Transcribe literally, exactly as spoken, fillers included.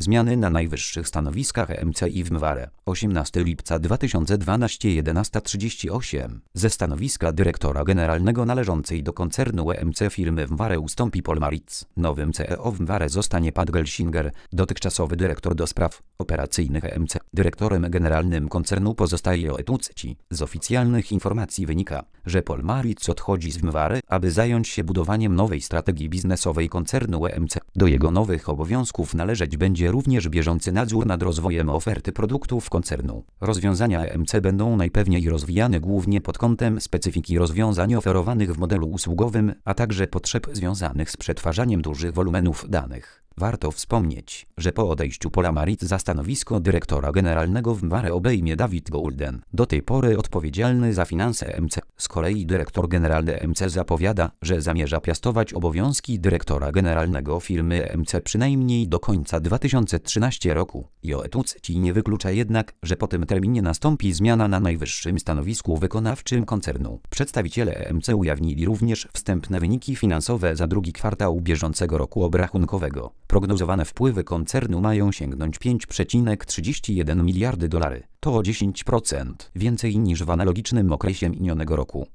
Zmiany na najwyższych stanowiskach E M C i w Mware. osiemnastego lipca dwa tysiące dwunastego jedenasta trzydzieści osiem. Ze stanowiska dyrektora generalnego należącej do koncernu E M C firmy Mware ustąpi Paul Maritz. Nowym C E O w Mware zostanie Pat Gelsinger, dotychczasowy dyrektor do spraw operacyjnych E M C. Dyrektorem generalnym koncernu pozostaje Joe Tucci. Z oficjalnych informacji wynika, że Paul Maritz odchodzi z Mware, aby zająć się budowaniem nowej strategii biznesowej koncernu E M C. Do jego nowych obowiązków należeć będzie również bieżący nadzór nad rozwojem oferty produktów koncernu. Rozwiązania E M C będą najpewniej rozwijane głównie pod kątem specyfiki rozwiązań oferowanych w modelu usługowym, a także potrzeb związanych z przetwarzaniem dużych wolumenów danych. Warto wspomnieć, że po odejściu Paula Maritz za stanowisko dyrektora generalnego w Mware obejmie David Goulden, do tej pory odpowiedzialny za finanse E M C. Z kolei dyrektor generalny E M C zapowiada, że zamierza piastować obowiązki dyrektora generalnego firmy E M C przynajmniej do końca dwa tysiące trzynastego roku. Joe Tucci nie wyklucza jednak, że po tym terminie nastąpi zmiana na najwyższym stanowisku wykonawczym koncernu. Przedstawiciele E M C ujawnili również wstępne wyniki finansowe za drugi kwartał bieżącego roku obrachunkowego. Prognozowane wpływy koncernu mają sięgnąć pięć przecinek trzydzieści jeden miliardy dolarów. To o dziesięć procent więcej niż w analogicznym okresie minionego roku.